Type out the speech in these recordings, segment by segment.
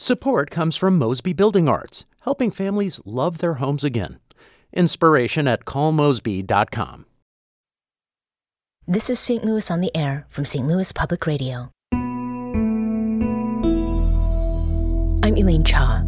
Support comes from Mosby Building Arts, helping families love their homes again. Inspiration at callmosby.com. This is St. Louis on the Air from St. Louis Public Radio. I'm Elaine Cha.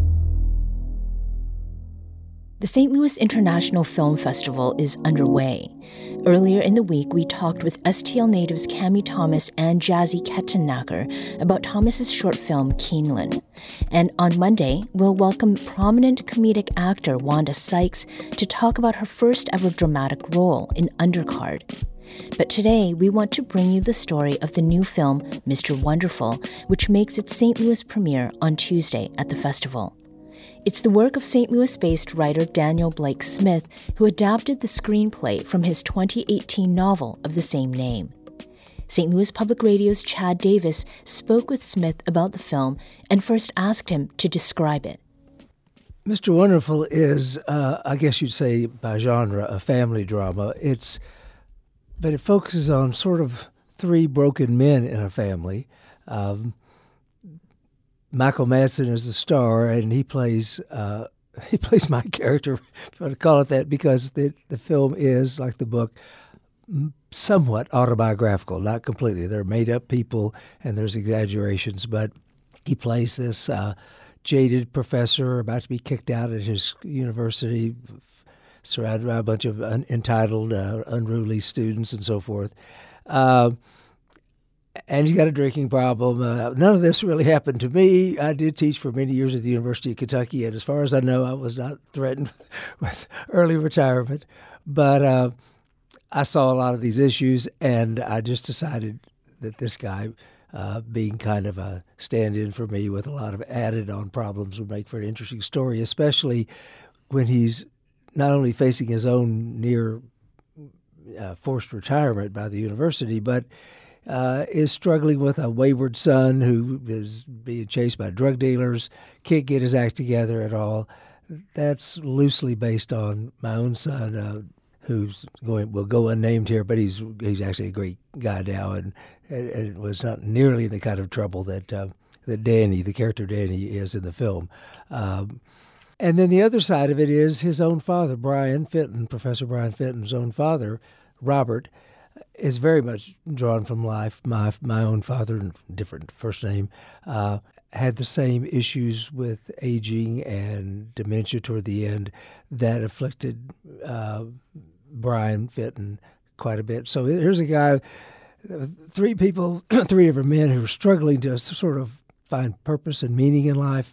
The St. Louis International Film Festival is underway. Earlier in the week, we talked with STL natives Cami Thomas and Jazzy Kettenacker about Thomas's short film, Keeneland. And on Monday, we'll welcome prominent comedic actor Wanda Sykes to talk about her first ever dramatic role in Undercard. But today, we want to bring you the story of the new film, Mr. Wonderful, which makes its St. Louis premiere on Tuesday at the festival. It's the work of St. Louis-based writer Daniel Blake Smith, who adapted the screenplay from his 2018 novel of the same name. St. Louis Public Radio's Chad Davis spoke with Smith about the film and first asked him to describe it. Mr. Wonderful is, I guess you'd say by genre, a family drama. But it focuses on sort of three broken men in a family. Michael Madsen is the star, and he plays my character, if I want to call it that, because the film is, like the book, somewhat autobiographical, not completely. They're made-up people, and there's exaggerations, but he plays this jaded professor about to be kicked out at his university, surrounded by a bunch of entitled, unruly students and so forth. And he's got a drinking problem. None of this really happened to me. I did teach for many years at the University of Kentucky, and as far as I know, I was not threatened with early retirement. But I saw a lot of these issues, and I just decided that this guy, being kind of a stand-in for me with a lot of added-on problems, would make for an interesting story, especially when he's not only facing his own near forced retirement by the university, but is struggling with a wayward son who is being chased by drug dealers, can't get his act together at all. That's loosely based on my own son, who's will go unnamed here, but he's actually a great guy now, and it was not nearly the kind of trouble that Danny, the character Danny, is in the film. And then the other side of it is his own father, Brian Fenton, Professor Brian Fenton's own father, Robert, is very much drawn from life. My own father, different first name, had the same issues with aging and dementia toward the end that afflicted Brian Fenton quite a bit. So here's a guy, three different men who are struggling to sort of find purpose and meaning in life,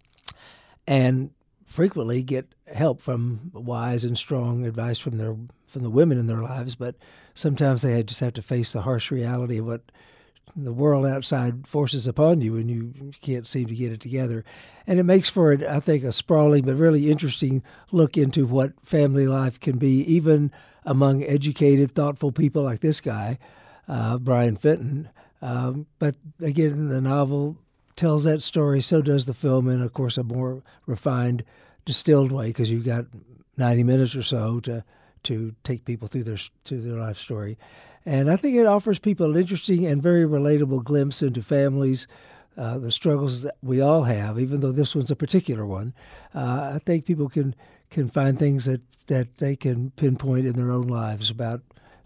and frequently get help from wise and strong advice from the women in their lives, but sometimes they just have to face the harsh reality of what the world outside forces upon you, and you can't seem to get it together. And it makes for, I think, a sprawling but really interesting look into what family life can be, even among educated, thoughtful people like this guy, Brian Fenton. But again, the novel tells that story, so does the film, in, of course, a more refined, distilled way, because you've got 90 minutes or so to take people through their life story. And I think it offers people an interesting and very relatable glimpse into families, the struggles that we all have, even though this one's a particular one. I think people can find things that they can pinpoint in their own lives about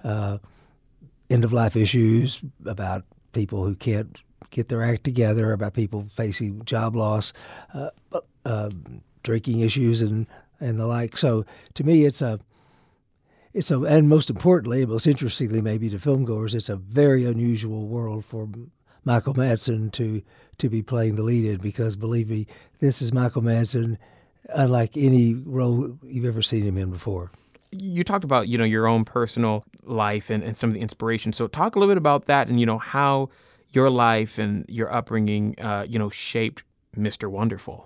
end-of-life issues, about people who can't get their act together, about people facing job loss, drinking issues, and the like. So to me, and most importantly, most interestingly maybe to filmgoers, it's a very unusual world for Michael Madsen to be playing the lead in, because believe me, this is Michael Madsen unlike any role you've ever seen him in before. You talked about, your own personal life and some of the inspiration. So talk a little bit about that and, how your life and your upbringing, shaped Mr. Wonderful.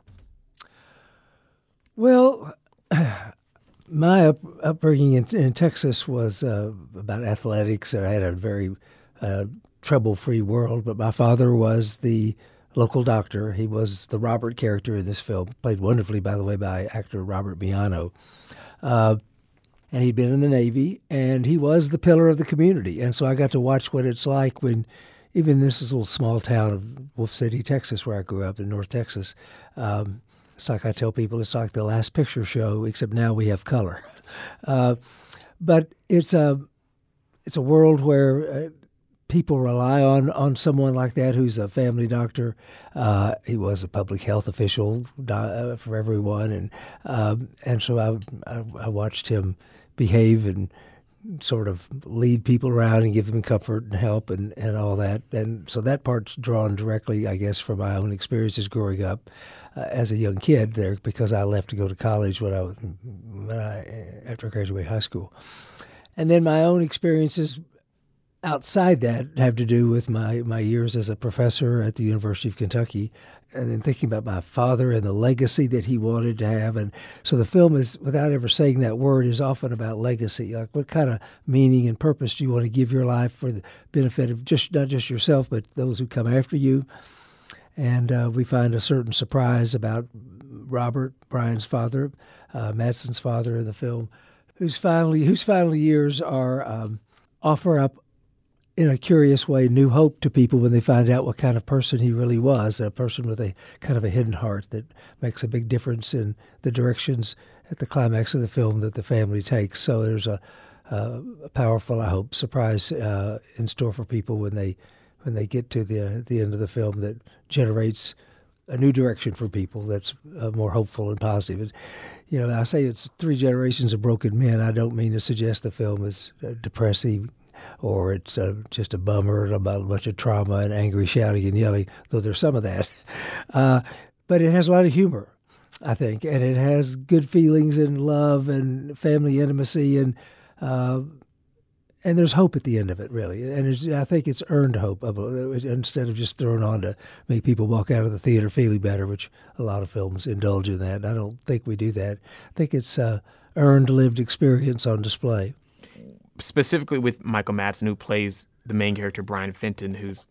Well, my upbringing in Texas was about athletics. I had a very trouble-free world, but my father was the local doctor. He was the Robert character in this film, played wonderfully, by the way, by actor Robert Miano. And he'd been in the Navy, and he was the pillar of the community. And so I got to watch what it's like when even this little small town of Wolf City, Texas, where I grew up in North Texas, it's like I tell people, it's like the Last Picture Show, except now we have color. But it's a world where people rely on someone like that who's a family doctor. He was a public health official for everyone, and so I watched him behave and sort of lead people around and give them comfort and help and all that. And so that part's drawn directly, I guess, from my own experiences growing up as a young kid there, because I left to go to college after I graduated high school. And then my own experiences outside that have to do with my years as a professor at the University of Kentucky, and then thinking about my father and the legacy that he wanted to have. And so the film is, without ever saying that word, is often about legacy. Like, what kind of meaning and purpose do you want to give your life for the benefit of not just yourself, but those who come after you? And we find a certain surprise about Robert, Brian's father, Madsen's father in the film, whose final years are offer up in a curious way new hope to people when they find out what kind of person he really was, a person with a kind of a hidden heart that makes a big difference in the directions at the climax of the film that the family takes. So there's a powerful, I hope, surprise in store for people when they get to the end of the film that generates a new direction for people that's more hopeful and positive. I say it's 3 generations of broken men. I don't mean to suggest the film is depressive or it's just a bummer about a bunch of trauma and angry shouting and yelling, though there's some of that. But it has a lot of humor, I think, and it has good feelings and love and family intimacy, and there's hope at the end of it, really. And I think it's earned hope instead of just thrown on to make people walk out of the theater feeling better, which a lot of films indulge in that. And I don't think we do that. I think it's earned lived experience on display. Specifically with Michael Madsen, who plays the main character Brian Fenton, who is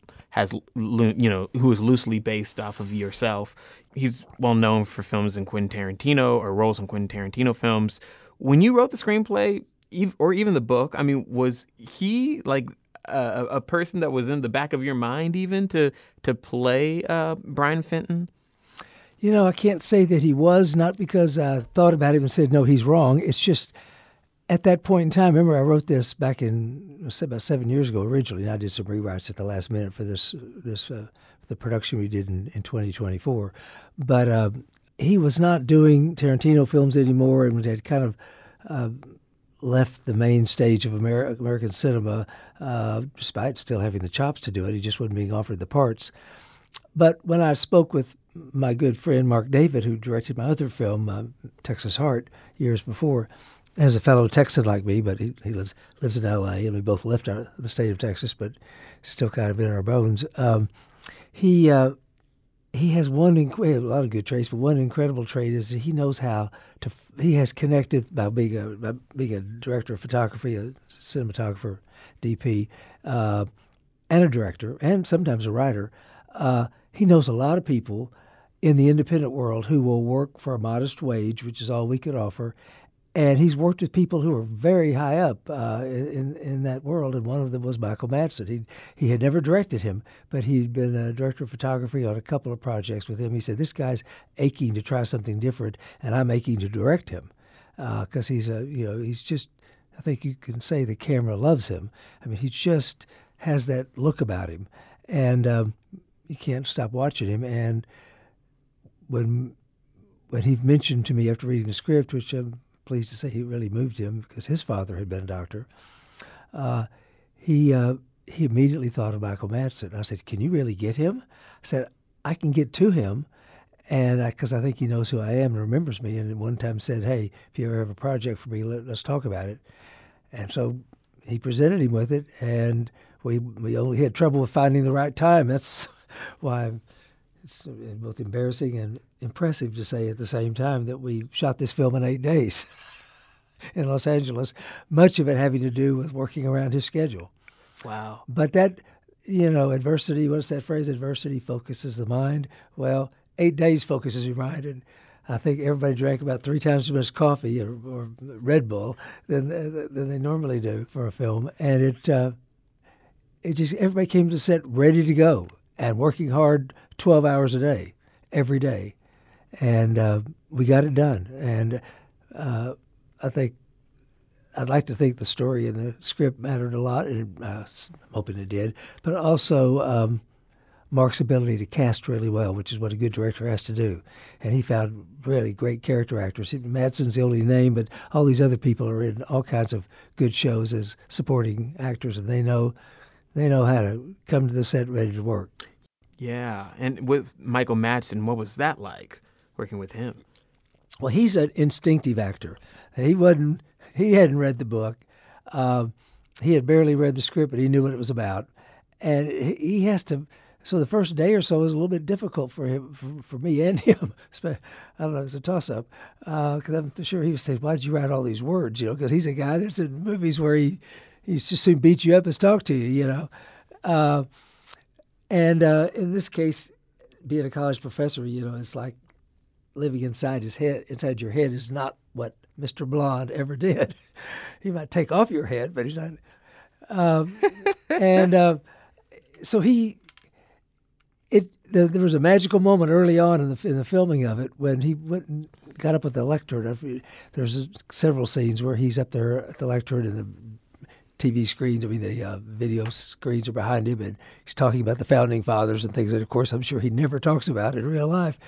loosely based off of yourself. He's well known for films in Quentin Tarantino or roles in Quentin Tarantino films. When you wrote the screenplay or even the book, I mean, was he like a person that was in the back of your mind even to play Brian Fenton? I can't say that he was, not because I thought about him and said, no, he's wrong. It's just, at that point in time, remember I wrote this back about 7 years ago originally, and I did some rewrites at the last minute for the production we did in 2024. But he was not doing Tarantino films anymore and had kind of left the main stage of American cinema, despite still having the chops to do it. He just wasn't being offered the parts. But when I spoke with my good friend Mark David, who directed my other film, Texas Heart, years before, as a fellow Texan like me, but he lives in L.A., and we both left the state of Texas, but still kind of in our bones. He has a lot of good traits, but one incredible trait is that he knows how to. He has connected by being a director of photography, a cinematographer, DP, and a director, and sometimes a writer. He knows a lot of people in the independent world who will work for a modest wage, which is all we could offer. And he's worked with people who are very high up in that world, and one of them was Michael Madsen. He had never directed him, but he'd been a director of photography on a couple of projects with him. He said, this guy's aching to try something different, and I'm aching to direct him, because he's just, I think you can say the camera loves him. I mean, he just has that look about him, and you can't stop watching him. And when he mentioned to me after reading the script, which I'm pleased to say he really moved him because his father had been a doctor, he immediately thought of Michael Madsen. I said, can you really get him? I said, I can get to him, and because I think he knows who I am and remembers me, and one time said, hey, if you ever have a project for me, let's talk about it. And so he presented him with it, and we only had trouble with finding the right time. That's why it's both embarrassing and impressive to say at the same time that we shot this film in 8 days in Los Angeles, much of it having to do with working around his schedule. Wow. But that, adversity, what's that phrase? Adversity focuses the mind. Well, 8 days focuses your mind, and I think everybody drank about 3 times as much coffee or Red Bull than they normally do for a film, and everybody came to the set ready to go and working hard 12 hours a day, every day. And we got it done. And I'd like to think the story and the script mattered a lot, and I'm hoping it did. But also Mark's ability to cast really well, which is what a good director has to do. And he found really great character actors. Madsen's the only name, but all these other people are in all kinds of good shows as supporting actors, and they know how to come to the set ready to work. Yeah, and with Michael Madsen, what was that like, working with him? Well, he's an instinctive actor. He hadn't read the book. He had barely read the script, but he knew what it was about. And he has to. So the first day or so was a little bit difficult for him, for me and him. I don't know, it was a toss-up. Because I'm sure he was saying, "Why did you write all these words?" Because he's a guy that's in movies where he just soon beats you up as talk to you. And in this case, being a college professor, it's like living inside his head. Inside your head is not what Mr. Blonde ever did. He might take off your head, but he's not. So there was a magical moment early on in the filming of it when he went and got up at the lectern. There's several scenes where he's up there at the lectern and the TV screens, the video screens are behind him, and he's talking about the founding fathers and things that, of course, I'm sure he never talks about in real life.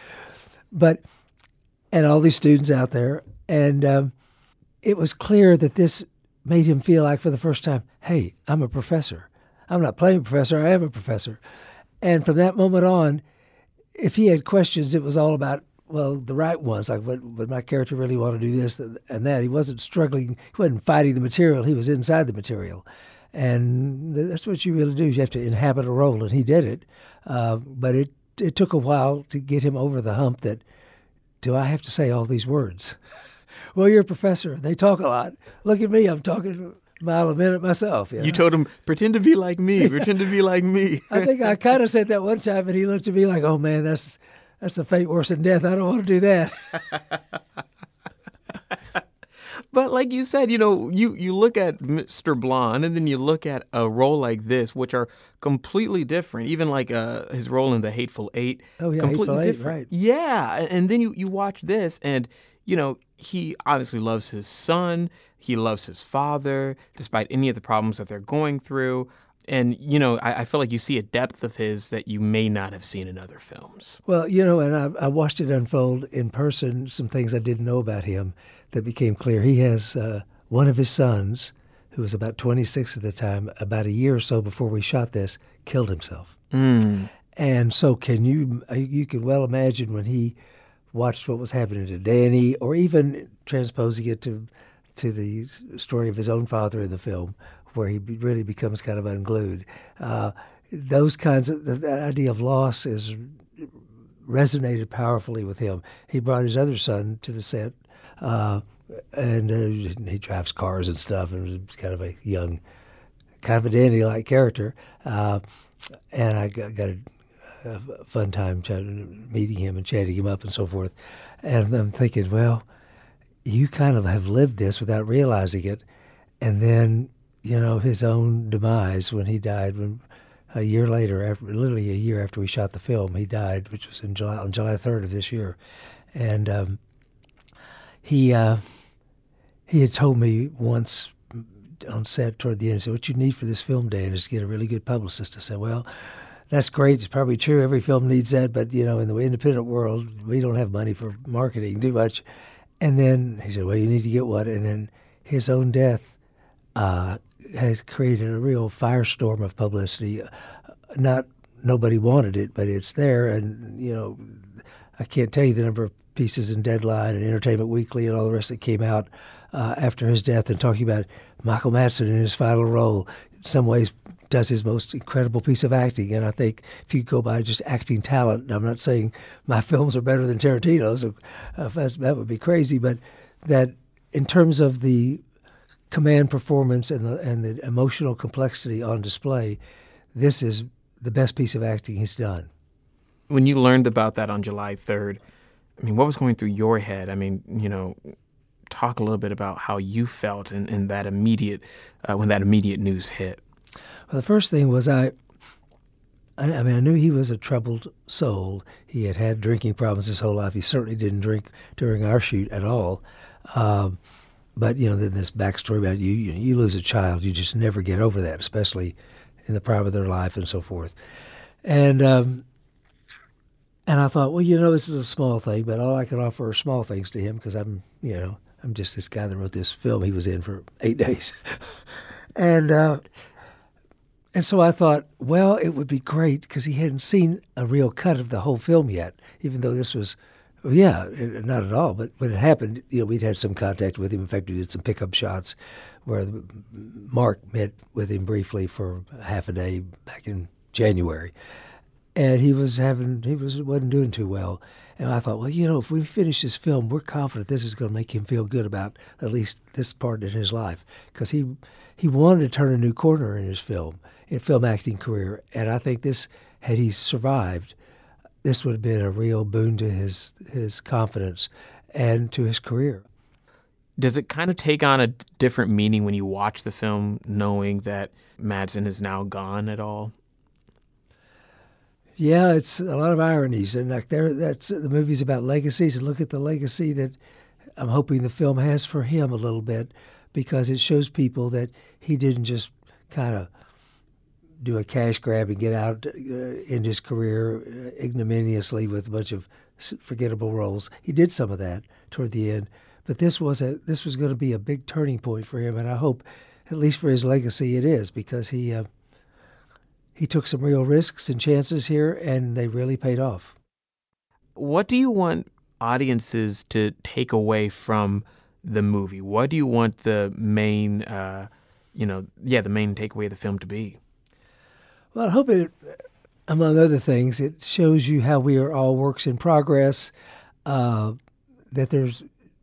And all these students out there, and it was clear that this made him feel like for the first time, hey, I'm a professor. I'm not playing professor, I am a professor. And from that moment on, if he had questions, it was all about, the right ones, like would my character really want to do this and that. He wasn't struggling, he wasn't fighting the material, he was inside the material. And that's what you really do, you have to inhabit a role, and he did it. But it took a while to get him over the hump that, do I have to say all these words? Well, you're a professor. They talk a lot. Look at me. I'm talking a mile a minute myself. You told him, pretend to be like me. Pretend to be like me. I think I kind of said that one time, and he looked at me like, oh, man, that's a fate worse than death. I don't want to do that. But like you said, you look at Mr. Blonde, and then you look at a role like this, which are completely different. Even like his role in The Hateful Eight. Oh, yeah, completely Hateful Eight, different. right. Yeah, and then you watch this, and, he obviously loves his son. He loves his father, despite any of the problems that they're going through. And, I feel like you see a depth of his that you may not have seen in other films. Well, and I watched it unfold in person, some things I didn't know about him that became clear. He has one of his sons, who was about 26 at the time, about a year or so before we shot this, killed himself. Mm. And so you can well imagine when he watched what was happening to Danny, or even transposing it to the story of his own father in the film, where he really becomes kind of unglued. Those kinds of, the idea of loss resonated powerfully with him. He brought his other son to the set, and he drives cars and stuff, and was kind of a young, kind of a Danny-like character. And I got a fun time meeting him and chatting him up and so forth. And I'm thinking, well, you kind of have lived this without realizing it. And then, his own demise when he died, a year later, literally a year after we shot the film, he died, which was on July 3rd of this year. And he had told me once on set toward the end, he said, what you need for this film, Dan, is to get a really good publicist. I said, well, that's great. It's probably true. Every film needs that. But, in the independent world, we don't have money for marketing too much. And then he said, well, you need to get one. And then his own death has created a real firestorm of publicity. Nobody wanted it, but it's there. And, I can't tell you the number of pieces in Deadline and Entertainment Weekly and all the rest that came out after his death and talking about Michael Madsen in his final role. In some ways, does his most incredible piece of acting. And I think if you go by just acting talent, I'm not saying my films are better than Tarantino's, that would be crazy, but that in terms of the command performance and the emotional complexity on display, this is the best piece of acting he's done. When you learned about that on July 3rd, what was going through your head? Talk a little bit about how you felt in that immediate when that immediate news hit. Well, the first thing was I knew he was a troubled soul. He had had drinking problems his whole life. He certainly didn't drink during our shoot at all. But, then this backstory about you lose a child, you just never get over that, especially in the prime of their life and so forth. And I thought, well, this is a small thing, but all I can offer are small things to him because I'm just this guy that wrote this film he was in for 8 days. And so I thought, well, it would be great because he hadn't seen a real cut of the whole film yet, even though this was, not at all. But when it happened, we'd had some contact with him. In fact, we did some pickup shots where Mark met with him briefly for half a day back in January. And he wasn't doing too well. And I thought, well, if we finish this film, we're confident this is going to make him feel good about at least this part in his life. Because he wanted to turn a new corner in his film acting career. And I think this, had he survived, this would have been a real boon to his confidence and to his career. Does it kind of take on a different meaning when you watch the film knowing that Madsen is now gone at all? Yeah, it's a lot of ironies, and that's the movie's about legacies. And look at the legacy that I'm hoping the film has for him a little bit, because it shows people that he didn't just kind of do a cash grab and get out in his career ignominiously with a bunch of forgettable roles. He did some of that toward the end, but this was going to be a big turning point for him, and I hope, at least for his legacy, it is, because he took some real risks and chances here, and they really paid off. What do you want audiences to take away from the movie? What do you want the main, the main takeaway of the film to be? Well, I hope it, among other things, it shows you how we are all works in progress, that there's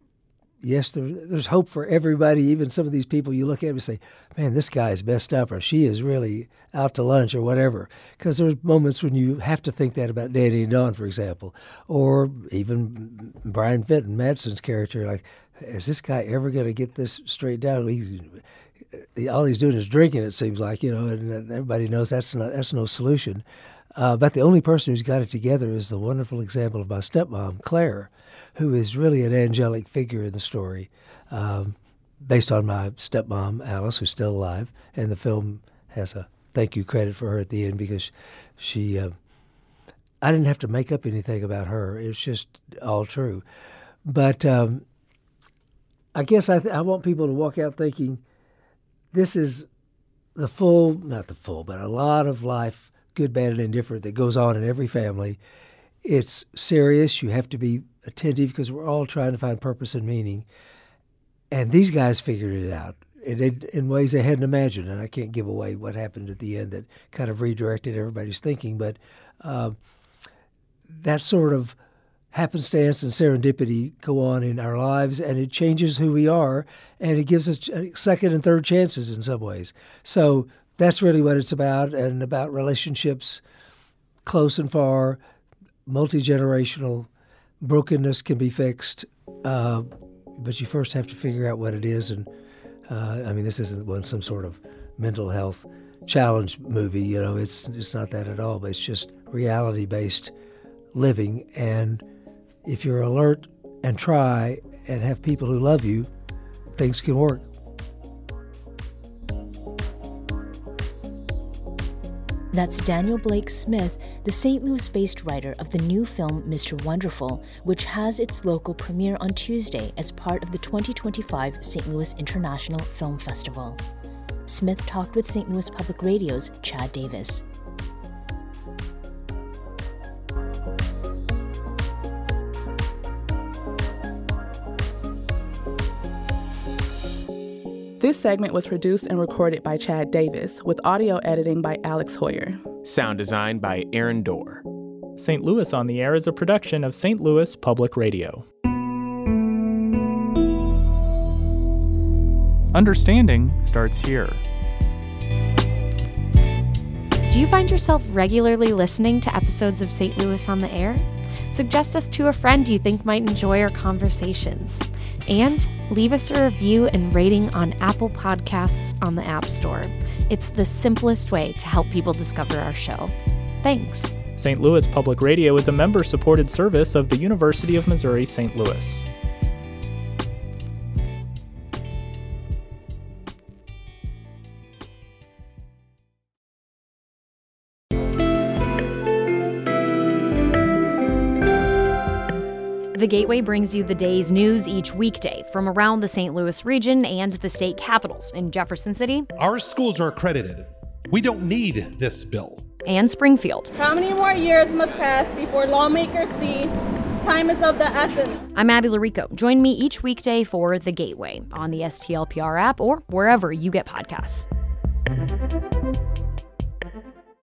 hope for everybody, even some of these people you look at and say, man, this guy is messed up, or she is really out to lunch, or whatever. Because there's moments when you have to think that about Danny and Dawn, for example, or even Brian Fenton, Madsen's character. Like, is this guy ever going to get this straightened out? All he's doing is drinking, it seems like, and everybody knows that's no solution. But the only person who's got it together is the wonderful example of my stepmom, Claire, who is really an angelic figure in the story, based on my stepmom, Alice, who's still alive. And the film has a thank you credit for her at the end, because she, I didn't have to make up anything about her. It's just all true. But I guess I want people to walk out thinking this is not the full, but a lot of life, good, bad, and indifferent, that goes on in every family. It's serious. You have to be attentive because we're all trying to find purpose and meaning. And these guys figured it out in ways they hadn't imagined. And I can't give away what happened at the end that kind of redirected everybody's thinking. But that sort of happenstance and serendipity go on in our lives, and it changes who we are, and it gives us second and third chances in some ways. So that's really what it's about, and about relationships, close and far, multi-generational. Brokenness can be fixed, but you first have to figure out what it is. And this isn't some sort of mental health challenge movie. It's not that at all. But it's just reality-based living. And if you're alert and try and have people who love you, things can work. That's Daniel Blake Smith, the St. Louis-based writer of the new film Mr. Wonderful, which has its local premiere on Tuesday as part of the 2025 St. Louis International Film Festival. Smith talked with St. Louis Public Radio's Chad Davis. This segment was produced and recorded by Chad Davis, with audio editing by Alex Hoyer. Sound design by Aaron Dorr. St. Louis on the Air is a production of St. Louis Public Radio. Understanding starts here. Do you find yourself regularly listening to episodes of St. Louis on the Air? Suggest us to a friend you think might enjoy our conversations. And leave us a review and rating on Apple Podcasts on the App Store. It's the simplest way to help people discover our show. Thanks. St. Louis Public Radio is a member-supported service of the University of Missouri St. Louis. The Gateway brings you the day's news each weekday from around the St. Louis region and the state capitals in Jefferson City. Our schools are accredited. We don't need this bill. And Springfield. How many more years must pass before lawmakers see time is of the essence? I'm Abby Larico. Join me each weekday for The Gateway on the STLPR app or wherever you get podcasts.